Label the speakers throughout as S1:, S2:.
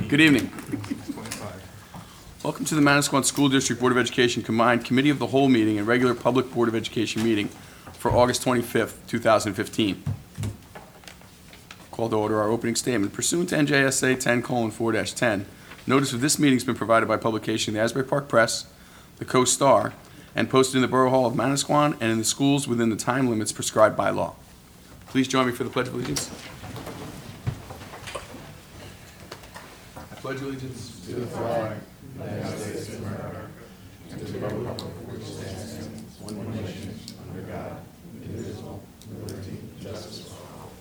S1: Good evening. Welcome to the Manasquan School District Board of Education Combined Committee of the Whole meeting and regular Public Board of Education meeting for August 25th, 2015. Call to order our opening statement. Pursuant to NJSA 10:4-10, notice of this meeting has been provided by publication in the Asbury Park Press, the Co-Star, and posted in the Borough Hall of Manasquan and in the schools within the time limits prescribed by law. Please join me for the Pledge of Allegiance. I pledge allegiance to the flag of the United States of America and to the republic for which it stands, one nation, under God, indivisible, with liberty and justice for all.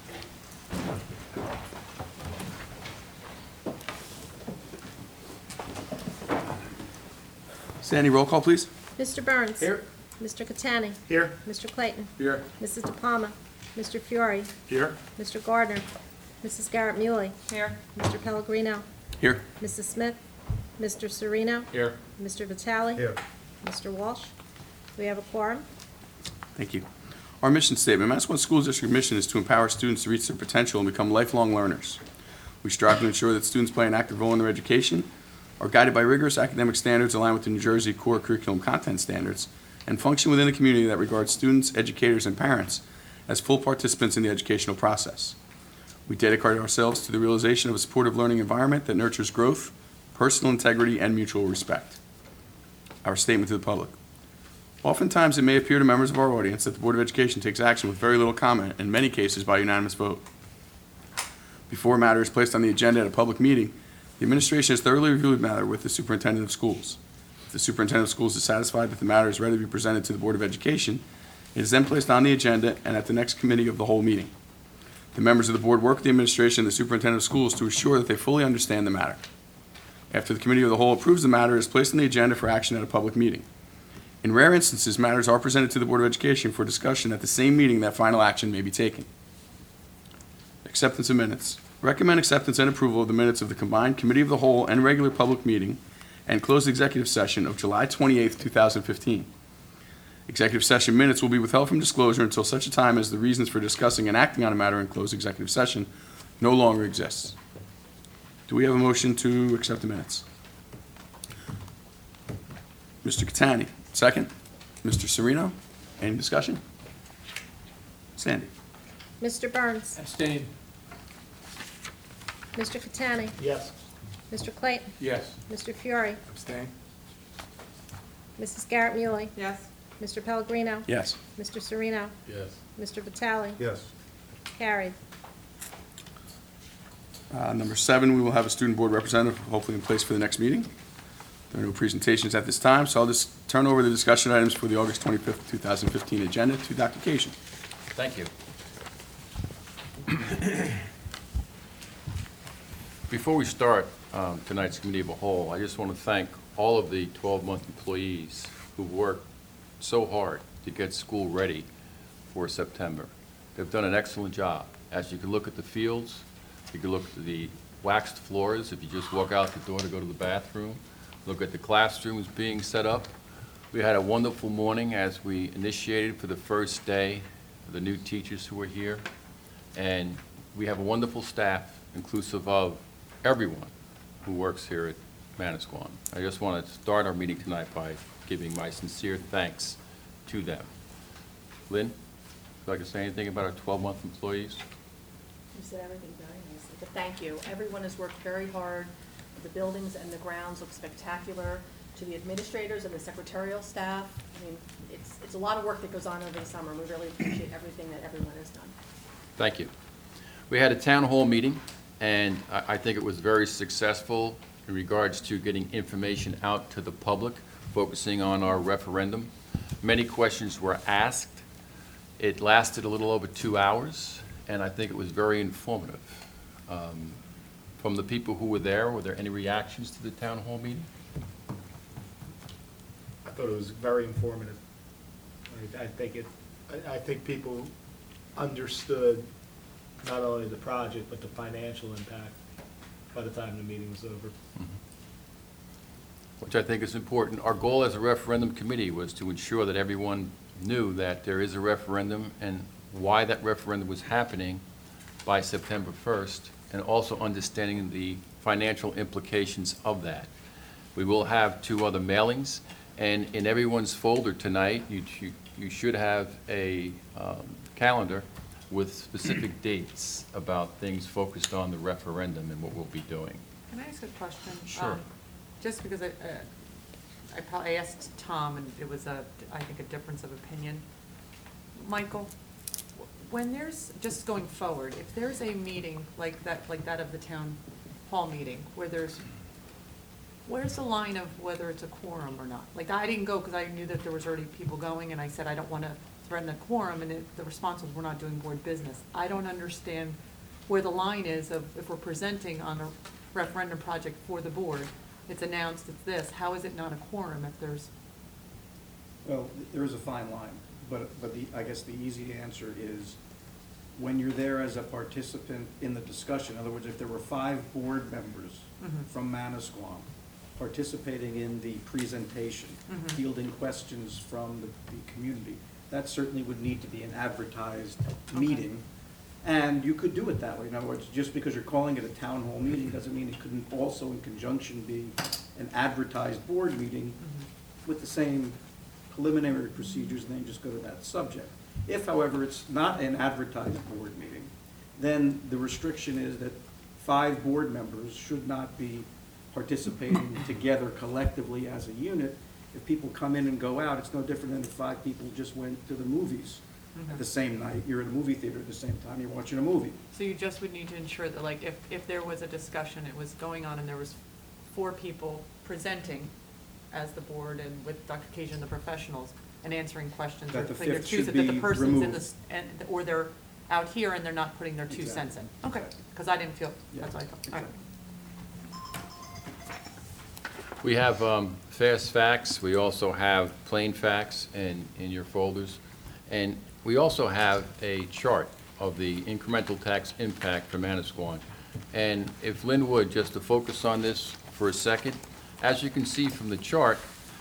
S1: Sandy, roll call, please.
S2: Mr. Burns.
S3: Here.
S2: Mr. Catani.
S3: Here.
S2: Mr. Clayton.
S3: Here.
S2: Mrs. De Palma. Mr. Fiore.
S3: Here.
S2: Mr. Gardner. Mrs. Garrett Muley.
S4: Here.
S2: Mr. Pellegrino.
S1: Here.
S2: Mrs. Smith. Mr. Serino.
S3: Here.
S2: Mr. Vitale.
S3: Here.
S2: Mr. Walsh. We have a quorum.
S1: Thank you. Our mission statement. Manasquan School District mission is to empower students to reach their potential and become lifelong learners. We strive to ensure that students play an active role in their education, are guided by rigorous academic standards aligned with the New Jersey core curriculum content standards, and function within a community that regards students, educators, and parents as full participants in the educational process. We dedicate ourselves to the realization of a supportive learning environment that nurtures growth, personal integrity, and mutual respect. Our statement to the public. Oftentimes, it may appear to members of our audience that the Board of Education takes action with very little comment, in many cases by unanimous vote. Before a matter is placed on the agenda at a public meeting, the administration has thoroughly reviewed the matter with the superintendent of schools. If the superintendent of schools is satisfied that the matter is ready to be presented to the Board of Education, it is then placed on the agenda and at the next committee of the whole meeting. The members of the board work with the administration and the superintendent of schools to assure that they fully understand the matter. After the committee of the whole approves the matter, it is placed on the agenda for action at a public meeting. In rare instances, matters are presented to the Board of Education for discussion at the same meeting that final action may be taken. Acceptance of minutes. Recommend acceptance and approval of the minutes of the combined committee of the whole and regular public meeting and closed executive session of July 28, 2015. Executive session minutes will be withheld from disclosure until such a time as the reasons for discussing and acting on a matter in closed executive session no longer exists. Do we have a motion to accept the minutes? Mr. Catani, second. Mr. Serino, any discussion? Sandy.
S2: Mr. Burns.
S3: Abstain.
S2: Mr. Catani.
S3: Yes.
S2: Mr. Clayton.
S3: Yes.
S2: Mr. Fiore.
S3: Abstain.
S2: Mrs. Garrett Muley.
S4: Yes.
S2: Mr. Pellegrino.
S1: Yes.
S2: Mr. Serino.
S3: Yes.
S2: Mr. Vitale.
S3: Yes.
S2: Carried.
S1: Number 7, we will have a student board representative hopefully in place for the next meeting. There are no presentations at this time, so I'll just turn over the discussion items for the August 25th, 2015 agenda to Dr. Cation.
S5: Thank you. Before we start tonight's Committee of the Whole, I just want to thank all of the 12-month employees who worked so hard to get school ready for September. They've done an excellent job. As you can look at the fields, you can look at the waxed floors if you just walk out the door to go to the bathroom, look at the classrooms being set up. We had a wonderful morning as we initiated for the first day the new teachers who were here. And we have a wonderful staff, inclusive of everyone who works here at Manasquan. I just want to start our meeting tonight by giving my sincere thanks to them. Lynn, would you like to say anything about our 12-month employees?
S4: You said everything very nicely, but thank you. Everyone has worked very hard. The buildings and the grounds look spectacular. To the administrators and the secretarial staff, I mean, it's a lot of work that goes on over the summer. We really appreciate everything that everyone has done.
S5: Thank you. We had a town hall meeting, and I think it was very successful in regards to getting information out to the public, focusing on our referendum. Many questions were asked. It lasted a little over 2 hours, and I think it was very informative. From the people who were there any reactions to the town hall meeting?
S3: I thought it was very informative. I think people understood not only the project, but the financial impact by the time the meeting was over.
S5: Which I think is important. Our goal as a referendum committee was to ensure that everyone knew that there is a referendum and why that referendum was happening by September 1st, and also understanding the financial implications of that. We will have 2 other mailings, and in everyone's folder tonight, you should have a calendar with specific dates about things focused on the referendum and what we'll be doing.
S6: Can I ask a question?
S5: Sure.
S6: Just because I probably asked Tom, and it was I think a difference of opinion. Michael, when there's, just going forward, if there's a meeting like that of the town hall meeting, where's the line of whether it's a quorum or not? Like, I didn't go because I knew that there was already people going, and I said I don't want to threaten a quorum, and the response was, we're not doing board business. I don't understand where the line is of, if we're presenting on a referendum project for the board, it's announced, it's this, how is it not a quorum if there's?
S7: Well, there is a fine line, but I guess the easy answer is, when you're there as a participant in the discussion, in other words, if there were 5 board members from Manasquan participating in the presentation, fielding questions from the community, that certainly would need to be an advertised meeting. And you could do it that way. In other words, just because you're calling it a town hall meeting doesn't mean it couldn't also in conjunction be an advertised board meeting with the same preliminary procedures, and then just go to that subject. If, however, it's not an advertised board meeting, then the restriction is that 5 board members should not be participating together collectively as a unit. If people come in and go out, it's no different than if 5 people just went to the movies at the same night. You're in a movie theater at the same time, you're watching a movie.
S6: So you just would need to ensure that, like, if there was a discussion, it was going on and there was 4 people presenting as the board and with Dr. Kajan, the professionals, and answering questions.
S7: That
S6: or
S7: the
S6: putting their
S7: 5th
S6: two
S7: should
S6: cents- that the
S7: be
S6: person's in
S7: removed.
S6: this, or they're out here and they're not putting their 2 cents in.
S7: Exactly.
S6: Okay,
S7: Exactly.
S6: because I didn't feel,
S7: Yeah,
S6: that's what I thought. All right.
S7: exactly.
S5: We have fast facts, we also have plain facts in your folders, and we also have a chart of the incremental tax impact for Manasquan. And if Lynn would, just to focus on this for a second, as you can see from the chart,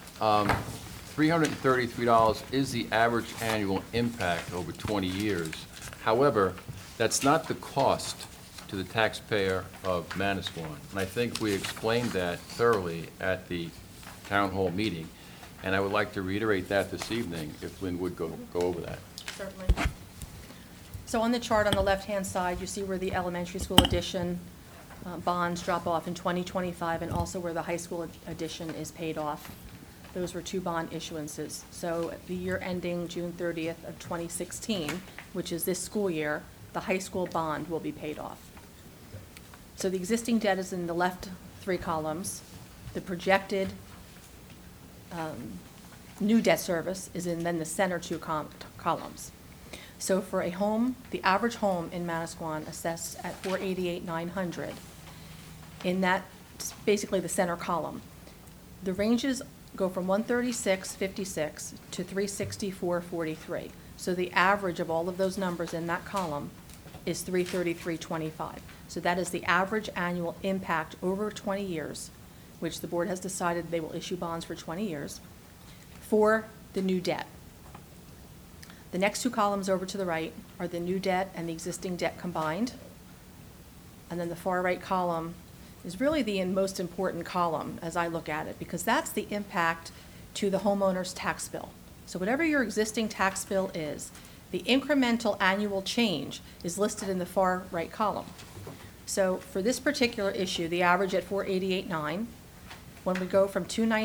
S5: $333 is the average annual impact over 20 years. However, that's not the cost to the taxpayer of Manasquan. And I think we explained that thoroughly at the town hall meeting. And I would like to reiterate that this evening, if Lynn would go over that.
S4: Certainly.
S8: So on the chart on the left-hand side, you see where the elementary school addition bonds drop off in 2025, and also where the high school addition is paid off. Those were 2 bond issuances. So the year ending June 30th of 2016, which is this school year, the high school bond will be paid off. So the existing debt is in the left 3 columns. The projected new debt service is in then the center 2 columns. So for a home, the average home in Manasquan assessed at $488,900, in that, basically the center column, the ranges go from $136,56 to $364,43. So the average of all of those numbers in that column is $333,25. So that is the average annual impact over 20 years, which the board has decided they will issue bonds for 20 years, for the new debt. The next 2 columns over to the right are the new debt and the existing debt combined. And then the far right column is really the most important column as I look at it, because that's the impact to the homeowner's tax bill. So whatever your existing tax bill is, the incremental annual change is listed in the far right column. So for this particular issue, the average at $488,900, when we go from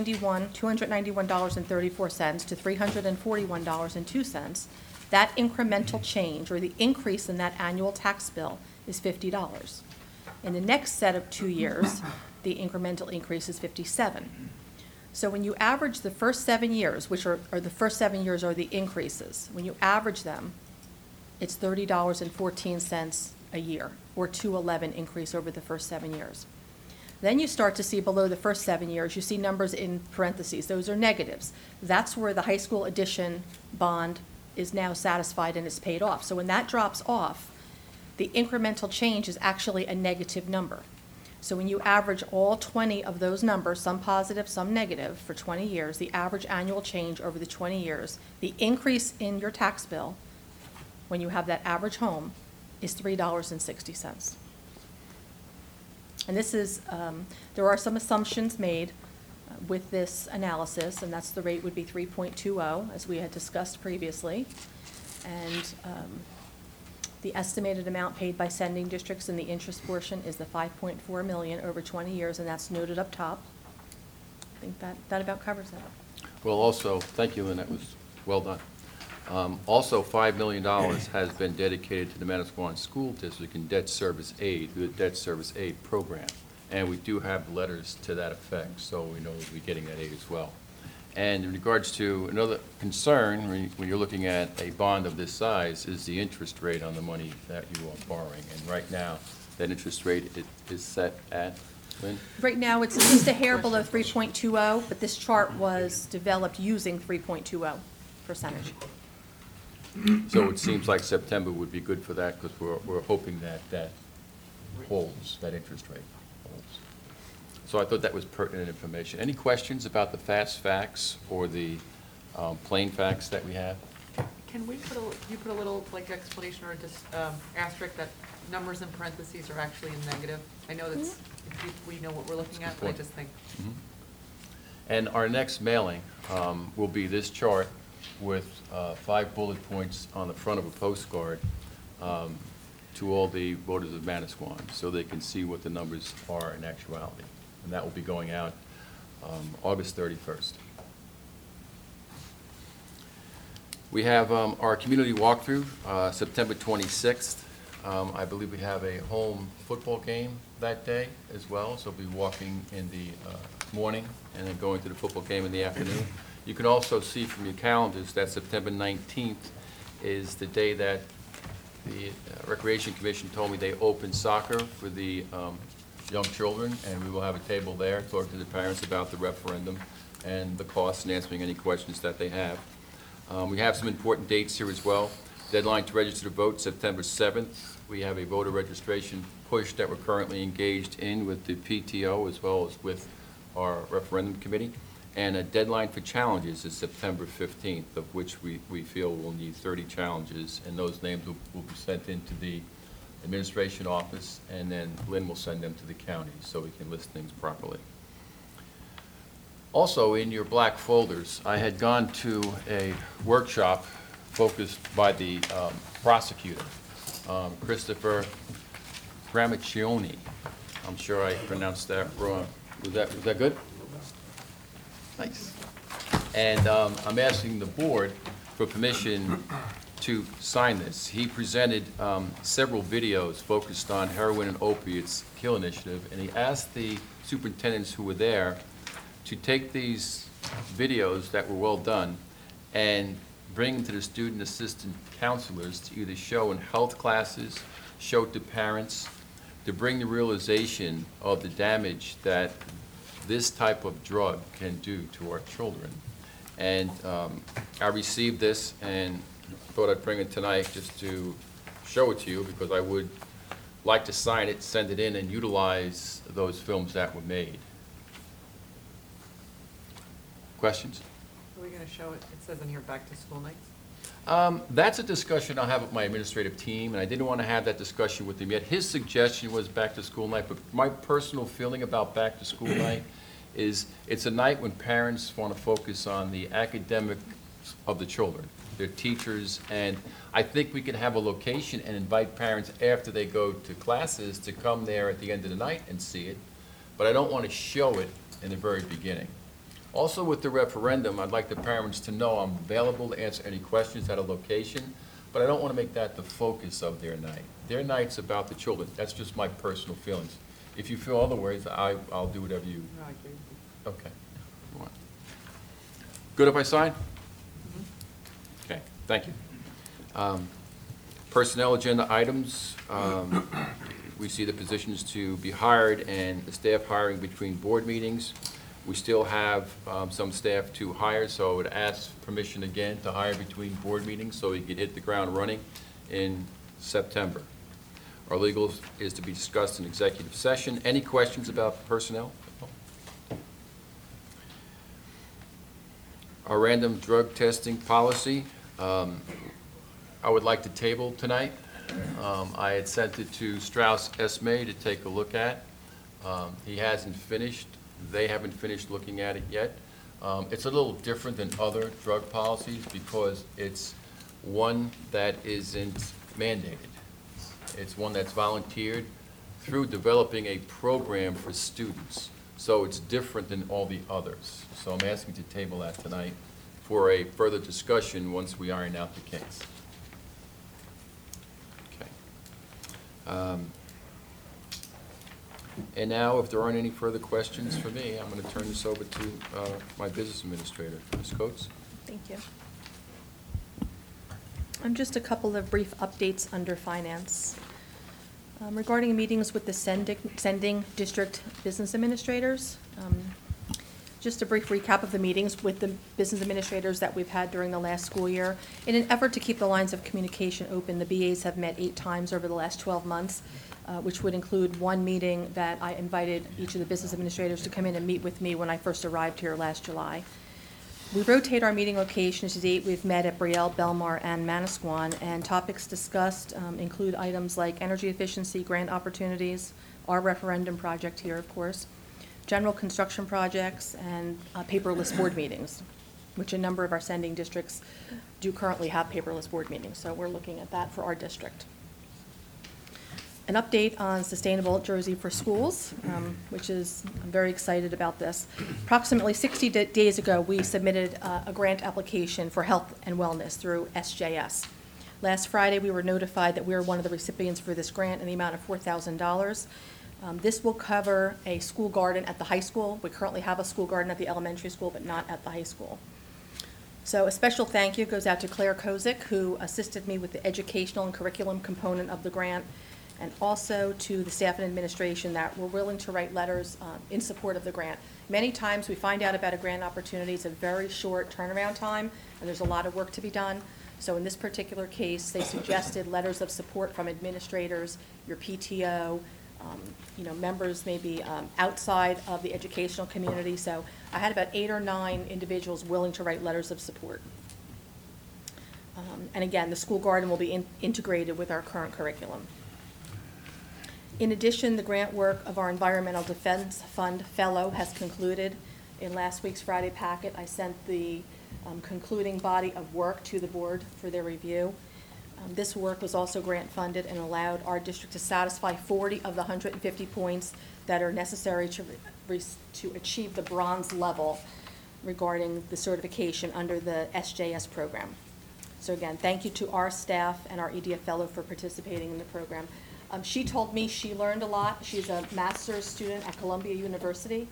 S8: $291.34 to $341.02, that incremental change, or the increase in that annual tax bill, is $50. In the next set of 2 years, the incremental increase is $57. So when you average the first 7 years, which are the first 7 years are the increases, when you average them, it's $30.14 a year, or $211 increase over the first 7 years. Then you start to see below the first 7 years, you see numbers in parentheses. Those are negatives. That's where the high school addition bond is now satisfied and is paid off. So when that drops off, the incremental change is actually a negative number. So when you average all 20 of those numbers, some positive, some negative, for 20 years, the average annual change over the 20 years, the increase in your tax bill, when you have that average home, is $3.60. And this is, there are some assumptions made with this analysis, and that's the rate would be 3.20, as we had discussed previously. And the estimated amount paid by sending districts in the interest portion is the $5.4 million over 20 years, and that's noted up top. I think that about covers that.
S5: Well, also, thank you, Lynn, that was well done. Also, $5 million has been dedicated to the Manasquan School District in debt service aid, through the debt service aid program. And we do have letters to that effect, so we know we'll be getting that aid as well. And in regards to another concern, when you're looking at a bond of this size, is the interest rate on the money that you are borrowing. And right now, that interest rate is set at, Lynn?
S8: Right now, it's just a hair below 3.20, but this chart was developed using 3.20 percentage.
S5: So it seems like September would be good for that, because we're hoping that holds, that interest rate holds. So I thought that was pertinent information. Any questions about the fast facts or the plain facts that we have?
S6: Can we put a little like explanation or just asterisk that numbers in parentheses are actually in negative? I know that's, we know what we're looking at, but I just think.
S5: Mhm. And our next mailing will be this chart with 5 bullet points on the front of a postcard to all the voters of Manasquan, so they can see what the numbers are in actuality. And that will be going out August 31st. We have our community walkthrough, September 26th. I believe we have a home football game that day as well, so we'll be walking in the morning and then going to the football game in the afternoon. You can also see from your calendars that September 19th is the day that the Recreation Commission told me they open soccer for the young children, and we will have a table there talking to the parents about the referendum and the costs and answering any questions that they have. We have some important dates here as well. Deadline to register to vote, September 7th. We have a voter registration push that we're currently engaged in with the PTO as well as with our referendum committee. And a deadline for challenges is September 15th, of which we feel we'll need 30 challenges, and those names will be sent into the administration office, and then Lynn will send them to the county so we can list things properly. Also, in your black folders, I had gone to a workshop focused by the prosecutor, Christopher Gramaccioni. I'm sure I pronounced that wrong. Was that good? Nice. And I'm asking the board for permission to sign this. He presented several videos focused on heroin and opiates kill initiative, and he asked the superintendents who were there to take these videos that were well done and bring them to the student assistant counselors to either show in health classes, show to parents, to bring the realization of the damage that this type of drug can do to our children. And I received this and thought I'd bring it tonight just to show it to you, because I would like to sign it, send it in, and utilize those films that were made. Questions?
S6: Are we going to show it? It says in here, back to school nights.
S5: That's a discussion I'll have with my administrative team, and I didn't want to have that discussion with him yet. His suggestion was back to school night, but my personal feeling about back to school night is it's a night when parents want to focus on the academics of the children, their teachers, and I think we can have a location and invite parents after they go to classes to come there at the end of the night and see it, but I don't want to show it in the very beginning. Also, with the referendum, I'd like the parents to know I'm available to answer any questions at a location, but I don't want to make that the focus of their night. Their night's about the children. That's just my personal feelings. If you feel otherwise, I'll do whatever you.
S6: No, I agree with you.
S5: Okay. You want. Good if I sign? Okay, thank you. Personnel agenda items. We see the positions to be hired and the staff hiring between board meetings. We still have some staff to hire, so I would ask permission again to hire between board meetings so we could hit the ground running in September. Our legal is to be discussed in executive session. Any questions about personnel? Our random drug testing policy, I would like to table tonight. I had sent it to Strauss Esme to take a look at. He hasn't finished, they haven't finished looking at it yet. It's a little different than other drug policies because it's one that isn't mandated. It's one that's volunteered through developing a program for students. So it's different than all the others. So I'm asking to table that tonight for a further discussion once we iron out the kinks. Okay. And now, if there aren't any further questions for me, I'm going to turn this over to my business administrator. Ms. Coates?
S8: Thank you. Just a couple of brief updates under finance. Regarding meetings with the sending district business administrators, just a brief recap of the meetings with the business administrators that we've had during the last school year. In an effort to keep the lines of communication open, the BAs have met 8 times over the last 12 months, which would include one meeting that I invited each of the business administrators to come in and meet with me when I first arrived here last July. We rotate our meeting locations. To date, we've met at Brielle, Belmar, and Manasquan, and topics discussed include items like energy efficiency, grant opportunities, our referendum project here, of course, general construction projects, and paperless board meetings, which a number of our sending districts do currently have paperless board meetings, so we're looking at that for our district. An update on Sustainable Jersey for Schools, which is, I'm very excited about this. Approximately 60 days ago, we submitted a grant application for health and wellness through SJS. Last Friday, we were notified that we were one of the recipients for this grant in the amount of $4,000. This will cover a school garden at the high school. We currently have a school garden at the elementary school, but not at the high school. So a special thank you goes out to Claire Kozik, who assisted me with the educational and curriculum component of the grant, and also to the staff and administration that were willing to write letters in support of the grant. Many times we find out about a grant opportunity, it's a very short turnaround time, and there's a lot of work to be done. So in this particular case, they suggested letters of support from administrators, your PTO, members maybe outside of the educational community. So I had about 8 or 9 individuals willing to write letters of support. And again, the school garden will be integrated with our current curriculum. In addition, the grant work of our Environmental Defense Fund Fellow has concluded. In last week's Friday packet, I sent the concluding body of work to the board for their review. This work was also grant funded and allowed our district to satisfy 40 of the 150 points that are necessary to achieve the bronze level regarding the certification under the SJS program. So again, thank you to our staff and our EDF fellow for participating in the program. She told me she learned a lot. She's a master's student at Columbia University.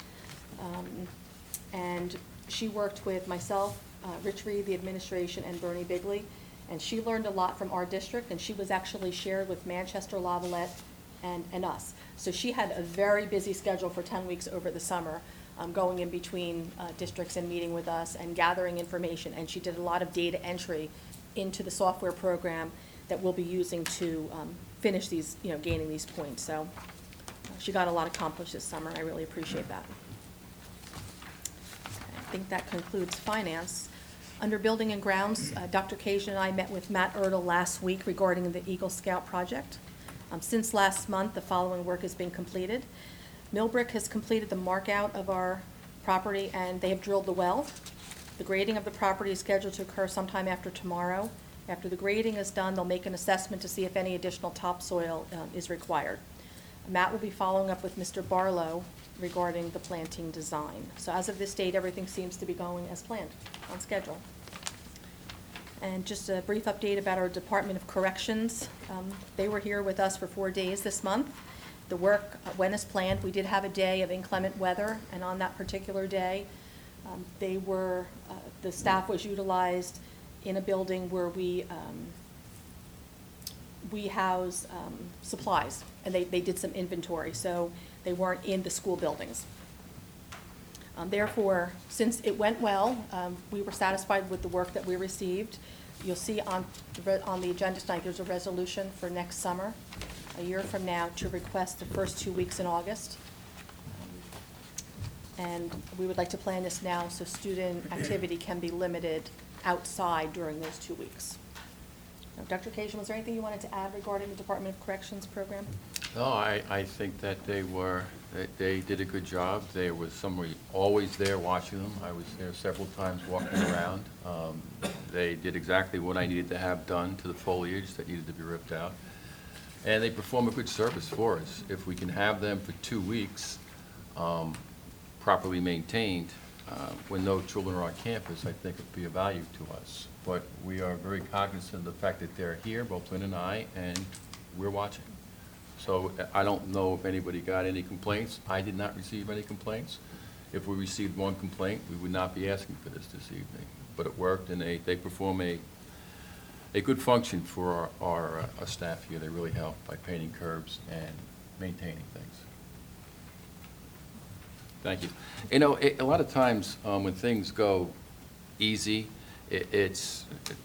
S8: And she worked with myself, Rich Reed, the administration, and Bernie Bigley. And she learned a lot from our district, and she was actually shared with Manchester, Lavalette, and us. So she had a very busy schedule for 10 weeks over the summer, going in between districts and meeting with us and gathering information. And she did a lot of data entry into the software program that we'll be using to finish these, gaining these points. So she got a lot accomplished this summer, and I really appreciate that. I think that concludes finance. Under Building and Grounds, Dr. Kajan and I met with Matt Ertl last week regarding the Eagle Scout project. Since last month, the following work has been completed. Millbrick has completed the mark out of our property, and they have drilled the well. The grading of the property is scheduled to occur sometime after tomorrow. After the grading is done, they'll make an assessment to see if any additional topsoil is required. Matt will be following up with Mr. Barlow regarding the planting design. So as of this date, everything seems to be going as planned, on schedule. And just a brief update about our Department of Corrections. They were here with us for 4 days this month. The work went as planned. We did have a day of inclement weather, and on that particular day, the staff was utilized in a building where we house supplies, and they did some inventory, so they weren't in the school buildings. Therefore, since it went well, we were satisfied with the work that we received. You'll see on the agenda tonight, there's a resolution for next summer, a year from now, to request the first 2 weeks in August. And we would like to plan this now so student activity can be limited outside during those 2 weeks. Dr. Cation, was there anything you wanted to add regarding the Department of Corrections program?
S5: No, I think that they did a good job. There was somebody always there watching them. I was there several times walking around. They did exactly what I needed to have done to the foliage that needed to be ripped out. And they perform a good service for us. If we can have them for 2 weeks, properly maintained, when no children are on campus, I think it'd be of value to us. But we are very cognizant of the fact that they're here, both Lynn and I, and we're watching. So I don't know if anybody got any complaints. I did not receive any complaints. If we received one complaint, we would not be asking for this evening. But it worked, and they perform a good function for our staff here. They really help by painting curbs and maintaining things. Thank you. You know, a lot of times when things go easy, it's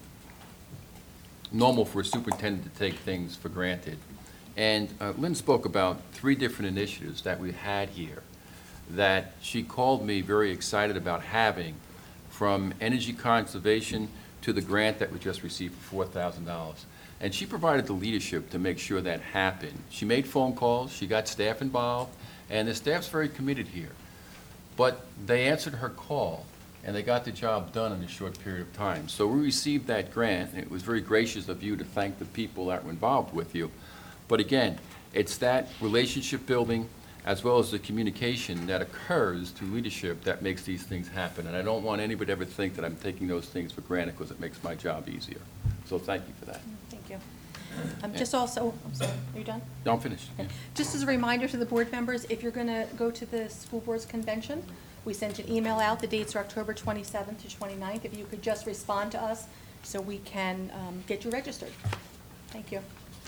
S5: normal for a superintendent to take things for granted. And Lynn spoke about 3 different initiatives that we had here that she called me very excited about having, from energy conservation to the grant that we just received for $4,000. And she provided the leadership to make sure that happened. She made phone calls, she got staff involved, and the staff's very committed here. But they answered her call, and they got the job done in a short period of time. So we received that grant, and it was very gracious of you to thank the people that were involved with you. But again, it's that relationship building as well as the communication that occurs through leadership that makes these things happen. And I don't want anybody to ever think that I'm taking those things for granted because it makes my job easier. So thank you for that.
S8: Thank you. Just also, I'm sorry, are you done?
S5: No, I'm finished. Yeah.
S8: Just as a reminder to the board members, if you're going to go to the school board's convention, we sent an email out. The dates are October 27th to 29th. If you could just respond to us so we can get you registered. Thank you.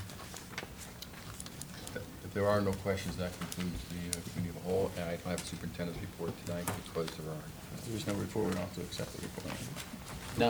S5: If there are no questions, that concludes the committee of the whole. And I don't have a superintendent's report tonight because there are.
S1: There's no report, we don't have to accept the report.
S5: No.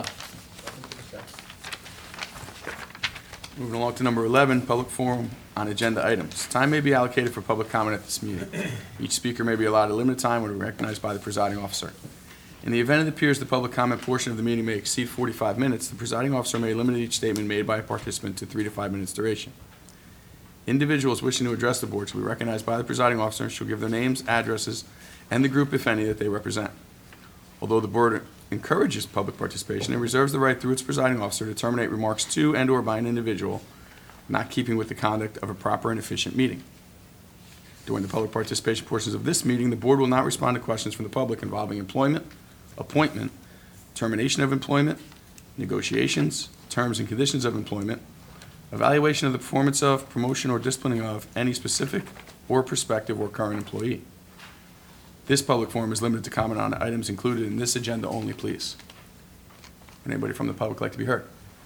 S1: Moving along to number 11, public forum on agenda items. Time may be allocated for public comment at this meeting. Each speaker may be allowed a limited time when recognized by the presiding officer. In the event it appears the public comment portion of the meeting may exceed 45 minutes, the presiding officer may limit each statement made by a participant to 3 to 5 minutes duration. Individuals wishing to address the board shall be recognized by the presiding officer and shall give their names, addresses, and the group, if any, that they represent. Although the board encourages public participation, it reserves the right through its presiding officer to terminate remarks to and/or by an individual not keeping with the conduct of a proper and efficient meeting. During the public participation portions of this meeting, the board will not respond to questions from the public involving employment, appointment, termination of employment, negotiations, terms and conditions of employment, evaluation of the performance of, promotion, or disciplining of any specific or prospective or current employee. This public forum is limited to comment on items included in this agenda only, please. Would anybody from the public like to be heard?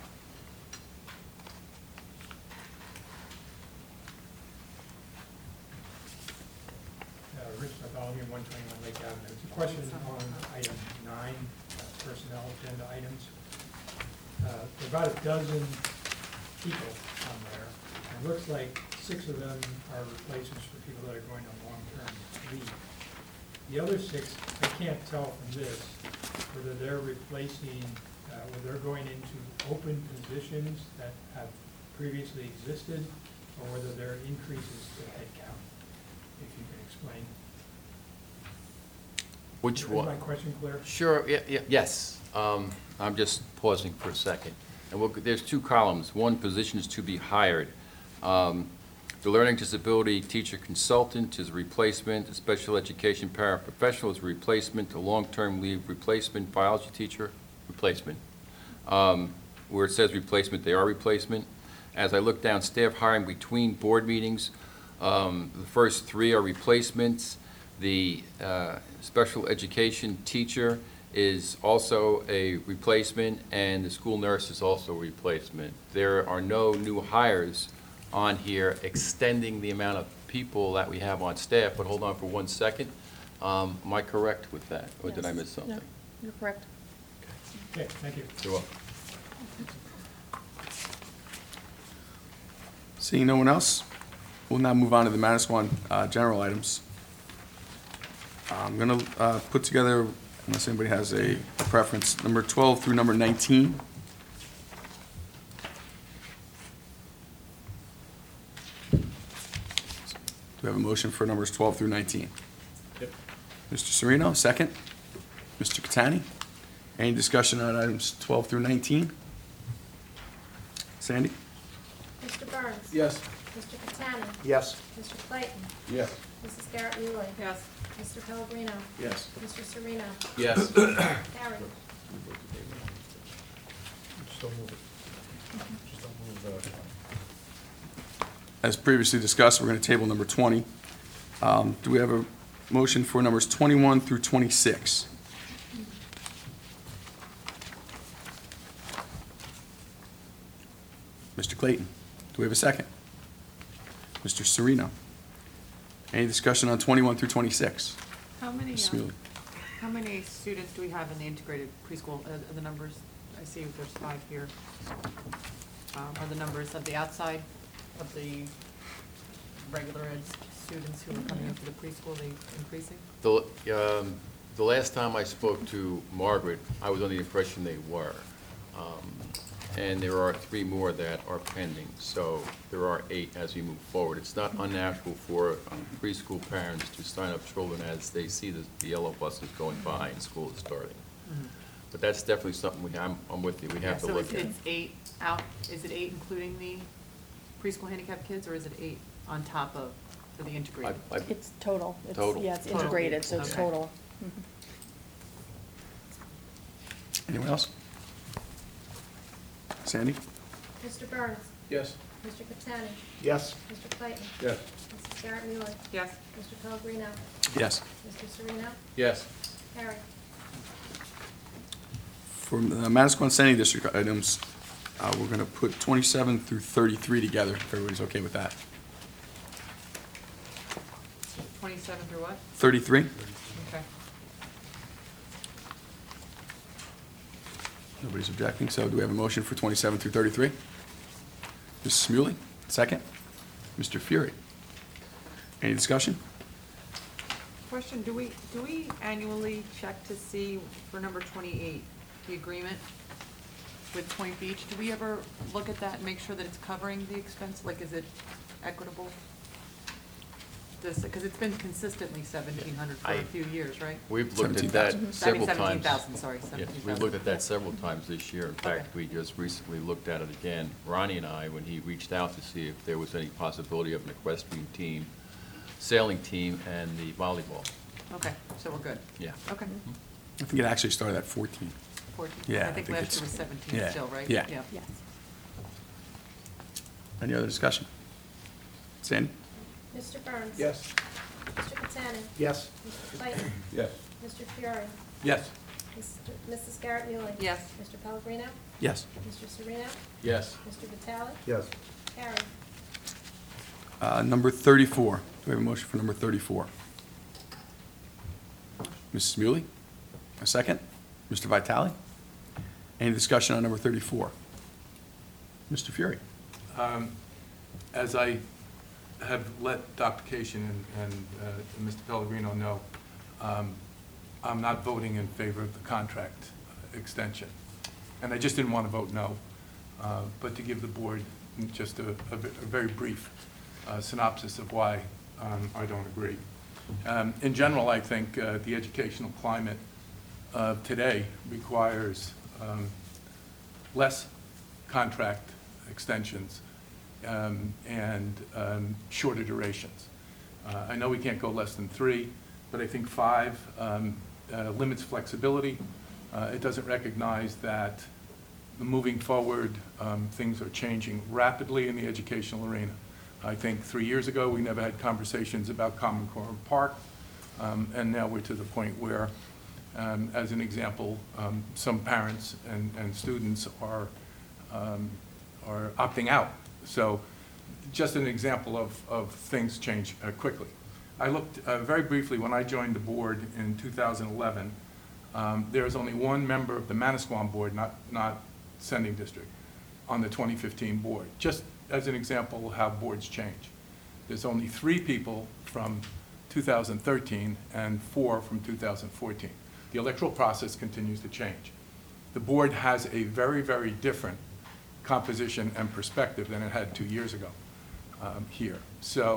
S9: Rich Bartholomew, 121 Lake Avenue. It's a question on item 9, personnel agenda items. There are about a dozen people on there. And it looks like 6 of them are replacements for people that are going on long-term leave. The other 6, I can't tell from this whether they're replacing, whether they're going into open positions that have previously existed, or whether they're increases to headcount. If you can explain.
S5: Which one?
S9: Is my question clear?
S5: Sure, yes. I'm just pausing for a second. And there's 2 columns. One, positions to be hired. The learning disability teacher consultant is a replacement, a special education paraprofessional is a replacement, a long-term leave replacement, biology teacher, replacement. Where it says replacement, they are replacement. As I look down, staff hiring between board meetings, the first 3 are replacements. The special education teacher is also a replacement, and the school nurse is also a replacement. There are no new hires on here extending the amount of people that we have on staff, but hold on for 1 second. Am I correct with that, or did I miss something?
S8: No, you're correct.
S9: Okay, thank you.
S5: You're welcome.
S1: Seeing no one else, we'll now move on to the Manasquan general items. I'm going to put together, unless anybody has a preference, number 12 through number 19. we have a motion for numbers 12 through 19?
S3: Yep.
S1: Mr. Serino, second. Mr. Catani? Any discussion on items 12 through 19? Sandy?
S2: Mr. Burns.
S3: Yes.
S2: Mr. Catani.
S3: Yes.
S2: Mr. Clayton.
S3: Yes.
S2: Mrs. Garrett Muley.
S6: Yes.
S2: Mr. Pellegrino.
S3: Yes.
S2: Mr. Sereno.
S3: Yes.
S2: Carried.
S3: Just don't move it. Just don't move
S1: As previously discussed, we're going to table number 20. Do we have a motion for numbers 21 through 26? Mr. Clayton, do we have a second? Mr. Sereno? Any discussion on 21 through 26?
S6: How many,
S1: Ms. Smuley?
S6: how many students do we have in the integrated preschool? Are the numbers, I see there's 5 here. Are the numbers of the outside of the regular ed students who are coming into the preschool, they increasing?
S5: The last time I spoke to Margaret, I was under the impression they were. And there are 3 more that are pending, so there are 8 as we move forward. It's not unnatural for preschool parents to sign up children as they see the yellow buses going by and school is starting. But that's definitely something I'm with you, we have to
S6: So
S5: look at.
S6: it's 8 out, is it 8 including the preschool handicapped kids, or is it 8 on top of, for the integrated?
S8: It's total.
S5: Total.
S8: Yeah, it's
S6: Total.
S8: integrated, so it's
S6: Okay.
S8: total.
S1: Anyone else? Sandy?
S2: Mr. Burns.
S3: Yes.
S2: Mr. Catani.
S3: Yes.
S2: Mr. Clayton.
S3: Yes.
S2: Mrs. Garrett Muley.
S6: Yes.
S2: Mr. Pellegrino.
S1: Yes.
S2: Mr. Sereno.
S3: Yes.
S2: Carried.
S1: For the Manasquan Sending District items, we're going to put 27 through 33 together, if everybody's okay with that.
S6: 27 through what?
S1: 33?
S6: Okay.
S1: Nobody's objecting, so do we have a motion for 27 through 33? Mrs. Smuley, second. Mr. Fury. Any discussion?
S6: Question, do we annually check to see for number 28, the agreement with Point Beach? Do we ever look at that and make sure that it's covering the expense? Like, is it equitable? Because it's been consistently 1,700 for a few years, right?
S5: We've looked at that
S1: 17,000.
S5: several times.
S6: 17,000, sorry,
S5: Yes,
S6: 17,000.
S5: we've looked at that several times this year. In
S6: Okay.
S5: fact, we just recently looked at it again, Ronnie and I, when he reached out to see if there was any possibility of an equestrian team, sailing team, and the volleyball.
S6: Okay, so we're good.
S5: Yeah.
S6: Okay.
S1: I think it actually started at 14.
S6: 14.
S1: Yeah,
S6: I think
S1: I think
S6: last year was
S1: it's-
S6: 17
S1: yeah,
S6: still, right?
S1: yeah.
S8: Yes.
S1: Any other discussion? Sandy?
S2: Mr. Burns.
S3: Yes.
S2: Mr. Catani.
S3: Yes.
S2: Mr. Clayton.
S3: Yes.
S2: Mr. Fury.
S3: Yes.
S2: Mrs. Garrett Muley.
S6: Yes.
S2: Mr. Pellegrino.
S1: Yes.
S2: Mr. Sereno.
S3: Yes.
S2: Mr. Vitale.
S3: Yes.
S2: Carried.
S1: Number 34. Do we have a motion for number 34? Mrs. Smuley, a second. Mr. Vitale? Any discussion on number 34? Mr. Fury?
S10: As I have let Dr. Cation and Mr. Pellegrino know, I'm not voting in favor of the contract extension. And I just didn't want to vote no, but to give the board just a very brief synopsis of why I don't agree. In general, I think the educational climate of today requires less contract extensions and shorter durations. I know we can't go less than 3, but I think 5 limits flexibility. It doesn't recognize that moving forward, things are changing rapidly in the educational arena. I think 3 years ago, we never had conversations about Common Core Park, and now we're to the point where, as an example, some parents and students are opting out. So just an example of things change quickly. I looked very briefly when I joined the board in 2011. There was only one member of the Manasquan board, not Sending District, on the 2015 board. Just as an example of how boards change. There's only 3 people from 2013 and 4 from 2014. The electoral process continues to change. The board has a very, very different composition and perspective than it had 2 years ago here. So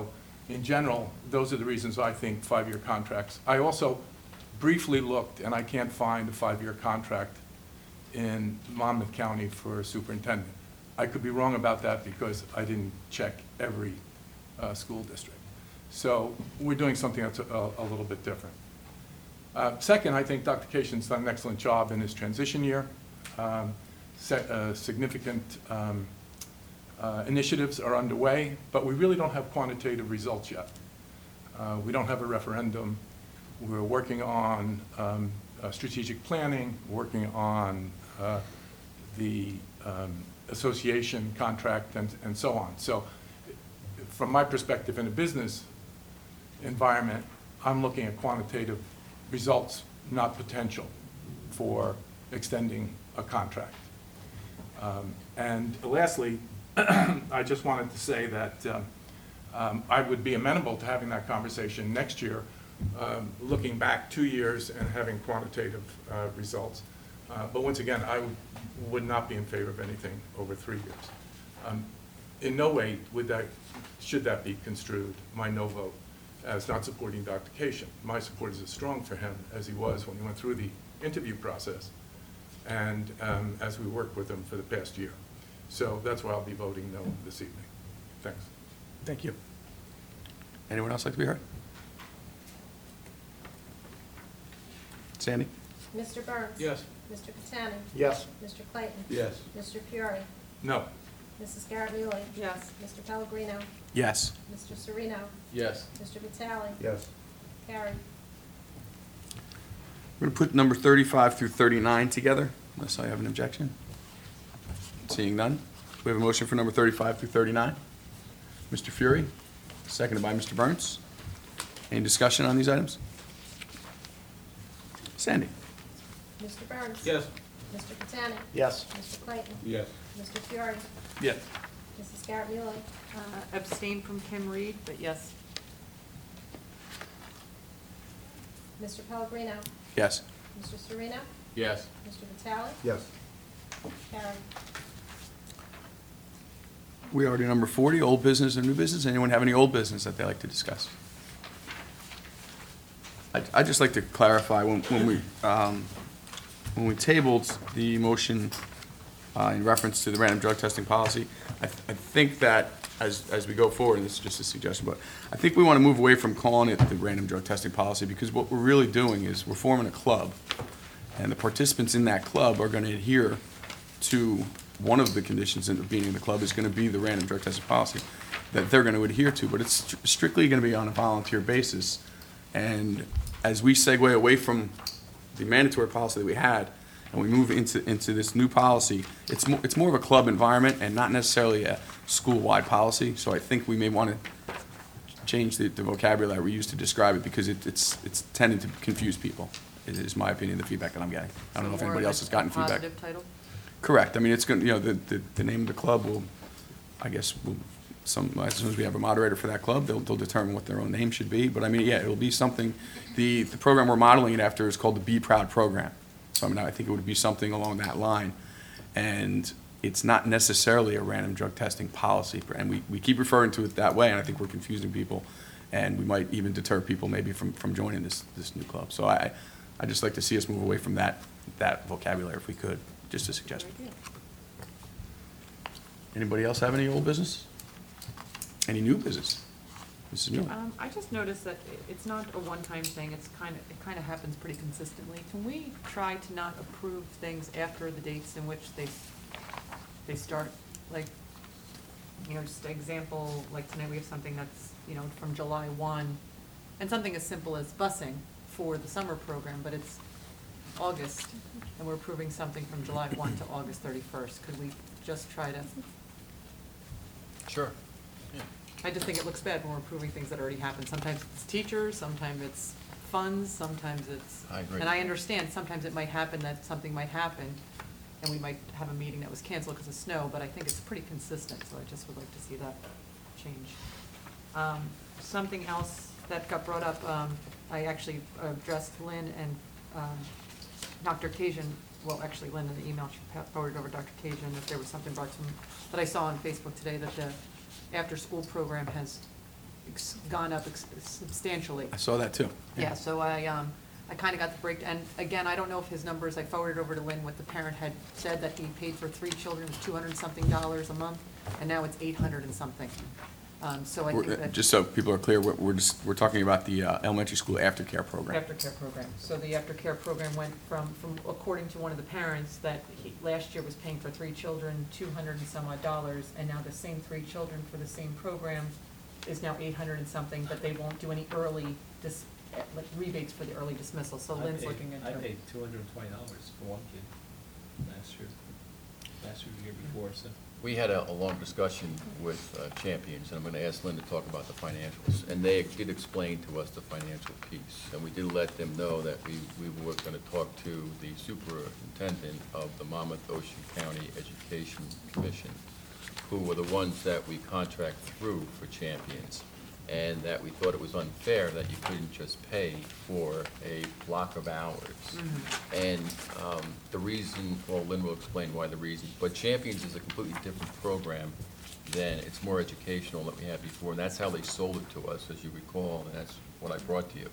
S10: in general, those are the reasons I think 5-year contracts. I also briefly looked, and I can't find a 5-year contract in Monmouth County for a superintendent. I could be wrong about that because I didn't check every school district. So we're doing something that's a little bit different. Second, I think Dr. Kation's done an excellent job in his transition year. Significant initiatives are underway, but we really don't have quantitative results yet. We don't have a referendum. We're working on strategic planning, working on the association contract, and so on. So from my perspective in a business environment, I'm looking at quantitative results, not potential for extending a contract. And lastly, I just wanted to say that I would be amenable to having that conversation next year, looking back 2 years and having quantitative results. But once again, I would not be in favor of anything over 3 years. In no way should that be construed, my no vote, as not supporting Dr. Cation. My support is as strong for him as he was when he went through the interview process and as we worked with him for the past year. So that's why I'll be voting no this evening. Thanks.
S1: Thank you. Anyone else like to be heard? Sandy?
S2: Mr. Burns?
S10: Yes.
S2: Mr. Catani?
S3: Yes.
S2: Mr. Clayton?
S3: Yes.
S2: Mr. Fiore?
S10: No.
S2: Mrs. Garrett Muley?
S6: Yes.
S2: Mr. Pellegrino?
S1: Yes.
S2: Mr. Sereno?
S5: Yes.
S2: Mr. Vitale?
S3: Yes.
S2: Carried.
S1: We're going to put number 35 through 39 together, unless I have an objection. Seeing none, we have a motion for number 35 through 39. Mr. Fury, seconded by Mr. Burns. Any discussion on these items? Sandy?
S2: Mr. Burns?
S10: Yes.
S2: Mr. Catani?
S3: Yes.
S2: Mr. Clayton?
S3: Yes.
S2: Mr. Fiore?
S10: Yes.
S2: Mrs. Garrett Muley?
S6: Abstain from Kim Reed, but yes.
S2: Mr. Pellegrino?
S1: Yes.
S2: Mr. Sereno?
S5: Yes.
S2: Mr. Vitale?
S3: Yes.
S2: Carried.
S1: We are to number 40, old business and new business. Anyone have any old business that they'd like to discuss? I'd just like to clarify, when we tabled the motion in reference to the random drug testing policy, I think that as we go forward, and this is just a suggestion, but I think we want to move away from calling it the random drug testing policy, because what we're really doing is we're forming a club, and the participants in that club are going to adhere to one of the conditions of being in the club is going to be the random drug testing policy that they're going to adhere to, but it's strictly going to be on a volunteer basis. And as we segue away from the mandatory policy that we had, and we move into this new policy, it's more of a club environment and not necessarily a school-wide policy. So I think we may want to change the vocabulary we use to describe it, because it's tending to confuse people, is my opinion, the feedback that I'm getting. I don't know if
S6: So more
S1: anybody
S6: of
S1: else has gotten feedback.
S6: Positive title?
S1: Correct. I mean, it's going to, the name of the club will, I guess, as soon as we have a moderator for that club, they'll determine what their own name should be. But I mean, yeah, it'll be something, the program we're modeling it after is called the Be Proud program. So I mean, I think it would be something along that line. And it's not necessarily a random drug testing policy. And we keep referring to it that way, and I think we're confusing people. And we might even deter people maybe from joining this new club. So I'd just like to see us move away from that vocabulary if we could. Just a suggestion. Anybody else have any old business? Any new business? Mrs. Mueller?
S6: I just noticed that it's not a one-time thing, it kind of happens pretty consistently. Can we try to not approve things after the dates in which they start? Like, just an example, like tonight we have something that's, from July 1, and something as simple as busing for the summer program, but it's August, and we're approving something from July 1 to August 31st. Could we just try to?
S5: Sure.
S6: I just think it looks bad when we're approving things that already happened. Sometimes it's teachers, sometimes it's funds, sometimes it's.
S5: I agree.
S6: And I understand, sometimes it might happen that something might happen, and we might have a meeting that was canceled because of snow, but I think it's pretty consistent, so I just would like to see that change. Something else that got brought up, I actually addressed Lynn and Dr. Kajan, well, actually Lynn in the email, she forwarded over Dr. Kajan, if there was something brought to me, that I saw on Facebook today, that the after-school program has gone up substantially.
S1: I saw that too.
S6: Yeah, so I kind of got the break, and again, I don't know if his numbers, I forwarded over to Lynn what the parent had said, that he paid for 3 children, was $200-something a month, and now it's $800 and something. So I think that.
S1: Just so people are clear, we're talking about the elementary school aftercare program.
S6: Aftercare program. So the aftercare program went from, according to one of the parents, that he, last year was paying for 3 children, $200 and some odd dollars, and now the same 3 children for the same program is now $800 and something, but they won't do any early like rebates for the early dismissal, so Lynn's looking into.
S3: I paid $220 for one kid last year, the year before, so.
S5: We had a long discussion with Champions, and I'm going to ask Lynn to talk about the financials. And they did explain to us the financial piece, and we did let them know that we were going to talk to the superintendent of the Monmouth Ocean County Education Commission, who were the ones that we contract through for Champions, and that we thought it was unfair that you couldn't just pay for a block of hours. And the reason, well, Lynn will explain why the reason, but Champions is a completely different program than, it's more educational than we had before, and that's how they sold it to us, as you recall, and that's what I brought to you.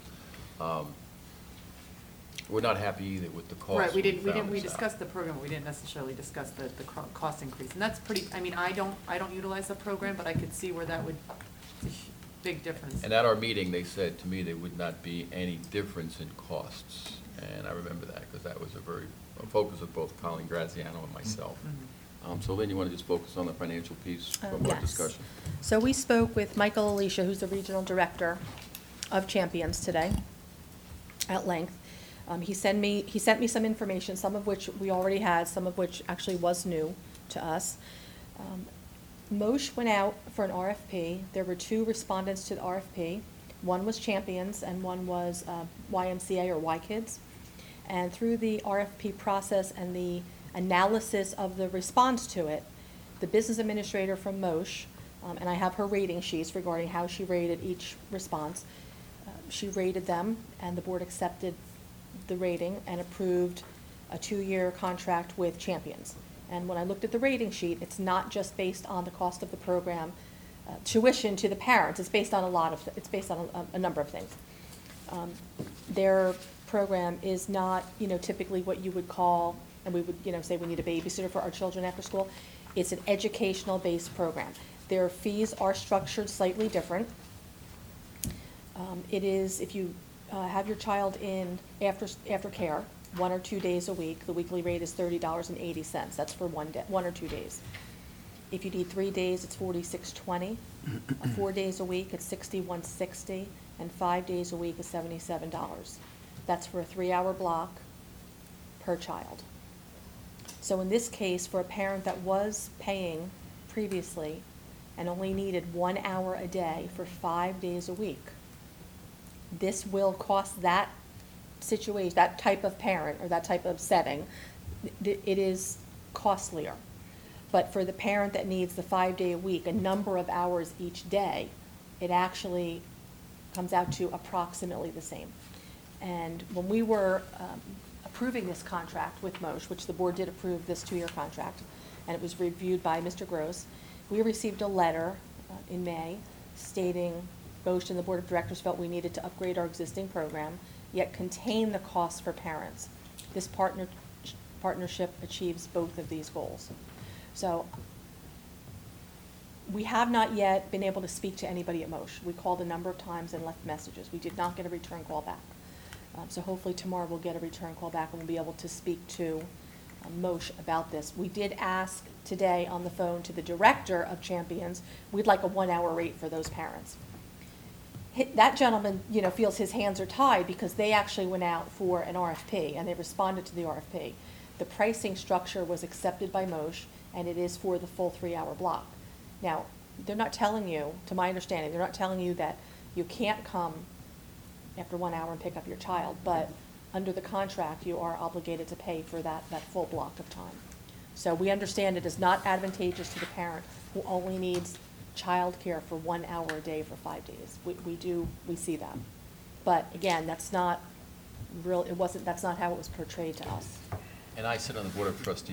S5: We're not happy either with the cost.
S6: Right, we
S5: found
S6: discussed the program, but we didn't necessarily discuss the cost increase, and that's pretty, I mean, I don't utilize the program, but I could see where that would, it's a big difference.
S5: And at our meeting, they said to me there would not be any difference in costs. And I remember that, because that was a focus of both Colleen Graziano and myself. So Lynn, you want to just focus on the financial piece from our
S8: Yes.
S5: discussion?
S8: So we spoke with Michael Alicia, who's the regional director of Champions today, at length. He sent me some information, some of which we already had, some of which actually was new to us. Moshe went out for an RFP. There were 2 respondents to the RFP. One was Champions and one was YMCA or Y Kids. And through the RFP process and the analysis of the response to it, the business administrator from Moshe, and I have her rating sheets regarding how she rated each response, she rated them, and the board accepted the rating and approved a 2-year contract with Champions. And when I looked at the rating sheet, it's not just based on the cost of the program, tuition to the parents. It's based on it's based on a number of things. Their program is not, typically what you would call, and we would, say we need a babysitter for our children after school. It's an educational-based program. Their fees are structured slightly different. It is, if you have your child in after care, 1 or 2 days a week, the weekly rate is $30.80. That's for 1 or 2 days. If you need 3 days, it's $46.20. 4 days a week, it's $61.60, and 5 days a week is $77. That's for a 3-hour block per child. So in this case, for a parent that was paying previously and only needed 1 hour a day for 5 days a week, this will cost that situation, that type of parent or that type of setting, it is costlier. But for the parent that needs the 5-day a week, a number of hours each day, it actually comes out to approximately the same. And when we were approving this contract with Moshe, which the board did approve this 2-year contract, and it was reviewed by Mr. Gross, we received a letter in May stating Moshe and the board of directors felt we needed to upgrade our existing program, yet contain the costs for parents. This partnership achieves both of these goals. So we have not yet been able to speak to anybody at Moshe. We called a number of times and left messages. We did not get a return call back. So hopefully tomorrow we'll get a return call back and we'll be able to speak to Moshe about this. We did ask today on the phone to the director of Champions, we'd like a 1-hour rate for those parents. That gentleman, feels his hands are tied because they actually went out for an RFP and they responded to the RFP. The pricing structure was accepted by Moshe and it is for the full 3-hour block. Now, they're not telling you, to my understanding, they're not telling you that you can't come after 1 hour and pick up your child, but under the contract, you are obligated to pay for that full block of time. So we understand it is not advantageous to the parent who only needs childcare for 1 hour a day for 5 days. We see that. But again, that's not how it was portrayed to us.
S5: And I sit on the Board of Trustees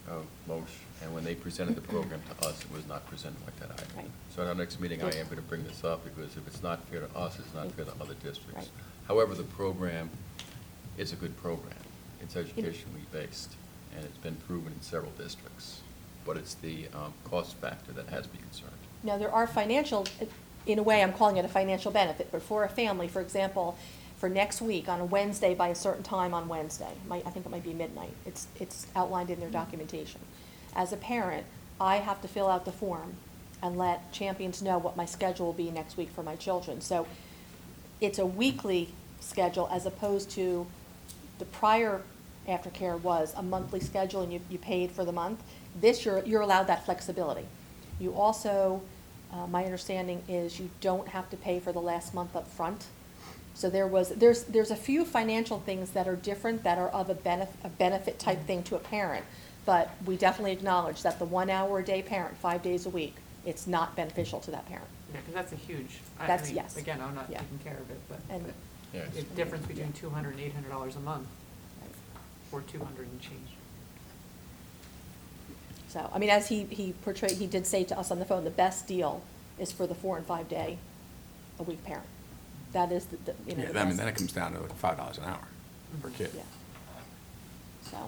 S5: Loesch, and when they presented the program to us, it was not presented like that either.
S8: Right.
S5: So at our next meeting, I am going to bring this up, because if it's not fair to us, it's not fair to other districts.
S8: Right.
S5: However, the program is a good program. It's educationally based, and it's been proven in several districts. But it's the cost factor that has me concerned.
S8: Now, there are financial, in a way, I'm calling it a financial benefit, but for a family, for example, for next week, on a Wednesday, by a certain time on Wednesday, I think it might be midnight, it's outlined in their documentation. As a parent, I have to fill out the form and let Champions know what my schedule will be next week for my children. So it's a weekly schedule as opposed to the prior aftercare was a monthly schedule and you paid for the month. This, you're allowed that flexibility. You also, my understanding is you don't have to pay for the last month up front. So there's a few financial things that are different, that are of a benefit type thing to a parent. But we definitely acknowledge that the 1 hour a day parent, 5 days a week, it's not beneficial to that parent.
S6: Yeah, because that's a huge,
S8: That's- yes.
S6: again, I'm not
S8: Yeah.
S6: taking care of it, but
S8: And-
S5: Yes.
S6: the difference between $200 and $800 a month,
S8: Right.
S6: or 200 and change.
S8: So, I mean, as he portrayed, he did say to us on the phone, the best deal is for the 4 and 5 day a week parent. That is the you know.
S1: Yeah,
S8: the
S1: I mean,
S8: best.
S1: then it comes down to like $5 an hour per kid.
S8: Yeah. So,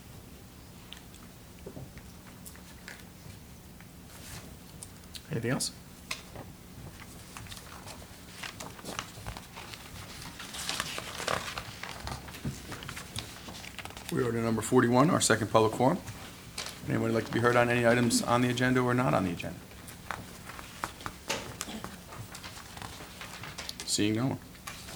S1: Anything else? We are to number 41, our second public forum. Anyone like to be heard on any items on the agenda or not on the agenda? Seeing no one.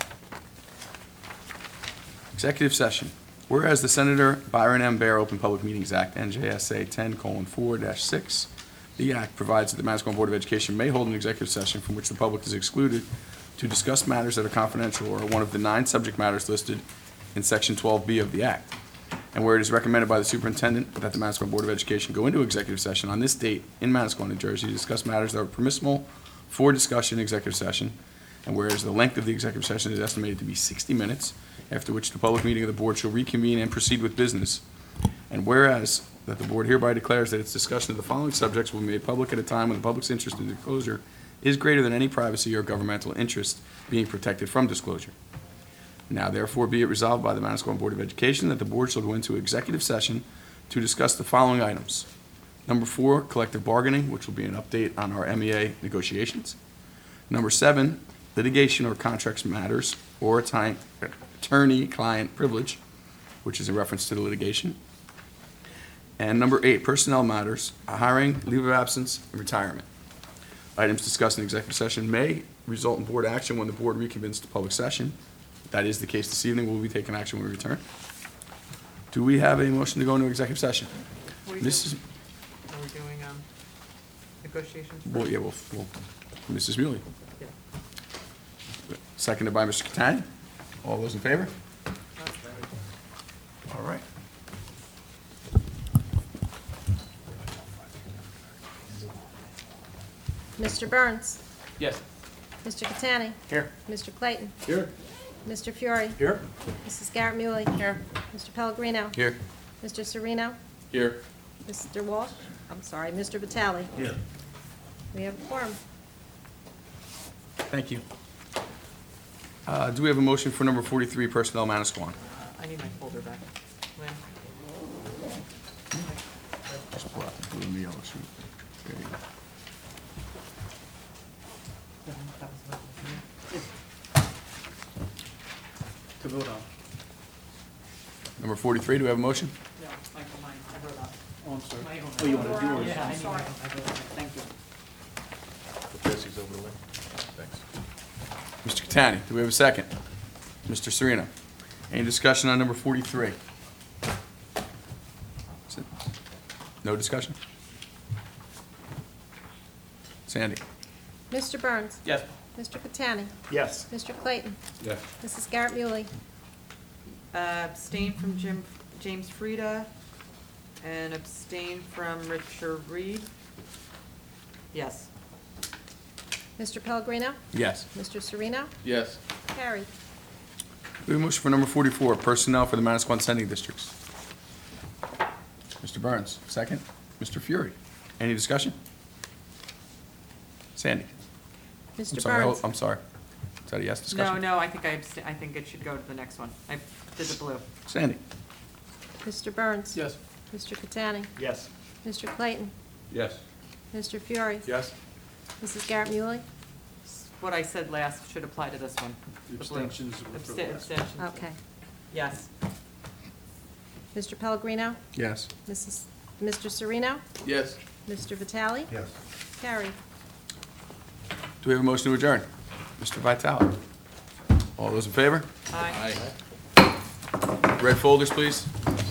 S1: Executive session. Whereas the Senator Byron M. Bear Open Public Meetings Act, NJSA 10:4-6, the act provides that the Manasquan Board of Education may hold an executive session from which the public is excluded to discuss matters that are confidential or are one of the 9 subject matters listed in Section 12B of the act. And where it is recommended by the superintendent that the Manasquan Board of Education go into executive session on this date in Manasquan, New Jersey, to discuss matters that are permissible for discussion in executive session. And whereas the length of the executive session is estimated to be 60 minutes, after which the public meeting of the board shall reconvene and proceed with business. And whereas that the board hereby declares that its discussion of the following subjects will be made public at a time when the public's interest in disclosure is greater than any privacy or governmental interest being protected from disclosure. Now therefore be it resolved by the Manasquan Board of Education that the board shall go into executive session to discuss the following items. Number 4, collective bargaining, which will be an update on our MEA negotiations. Number 7, litigation or contracts matters or attorney-client privilege, which is a reference to the litigation. And number 8, personnel matters, hiring, leave of absence, and retirement. Items discussed in executive session may result in board action when the board reconvenes to public session. If that is the case this evening, we'll be taking action when we return. Do we have a motion to go into executive session?
S6: What are we
S1: This is,
S6: doing? Are we doing negotiations?
S1: well,
S6: first?
S1: yeah, Mrs. Muley.
S6: Yeah.
S1: Seconded by Mr. Catani. All those in favor? All right.
S2: Mr. Burns.
S10: Yes.
S2: Mr. Catani.
S1: Here.
S2: Mr. Clayton.
S3: Here?
S2: Mr. Fury.
S10: Here?
S2: Mrs. Garrett Muley. Here. Mr. Pellegrino.
S1: Here.
S2: Mr. Sereno.
S1: Here.
S2: Mr. Walsh. I'm sorry, Mr. Vitale.
S3: Yeah.
S2: We have a quorum.
S1: Thank you. Do we have a motion for number 43, personnel Manasquan?
S6: I need my folder back. Lynn?
S1: Just pull out the blue and the yellow sheet. There you go.
S7: To vote on.
S1: Number 43, do we have a motion?
S6: No, Michael, mine, I wrote out.
S7: Oh, I'm sorry.
S6: My own.
S7: Oh, you want to do yours?
S6: Yeah, I need my own. I wrote out. Thank you.
S5: Pass these over to Lynn. Thanks.
S1: Mr. Catani, do we have a second? Mr. Sereno. Any discussion on number 43? That's it. No discussion? Sandy?
S2: Mr. Burns.
S10: Yes.
S2: Mr. Catani.
S3: Yes.
S2: Mr. Clayton.
S1: Yes.
S2: Mrs. Garrett Muley.
S6: Abstain from James Frieda, and abstain from Richard Reed. Yes.
S2: Mr. Pellegrino.
S1: Yes.
S2: Mr. Sereno.
S5: Yes.
S2: Carried.
S1: We have a motion for number 44, personnel for the Manasquan sending districts. Mr. Mr. Burns, second. Mr. Fury. Any discussion? Sandy? I'm
S2: Mr.
S1: sorry,
S2: Burns.
S1: I'm sorry. Is that a yes discussion?
S6: No, I think I think it should go to the next one. I did the blue.
S1: Sandy?
S2: Mr. Burns.
S10: Yes.
S2: Mr. Catani.
S3: Yes.
S2: Mr. Clayton.
S10: Yes.
S2: Mr. Fury.
S10: Yes.
S2: Mrs. Garrett Muley.
S6: What I said last should apply to this one.
S7: The
S6: The blue.
S7: abstentions were for the last.
S6: Abstentions.
S2: Okay.
S6: Yes.
S2: Mr. Pellegrino.
S1: Yes.
S2: Mr. Sereno.
S10: Yes.
S2: Mr. Vitale.
S7: Yes.
S2: Carried.
S1: Do we have a motion to adjourn? Mr. Vitale? All those in favor?
S6: Aye.
S1: Red folders, please.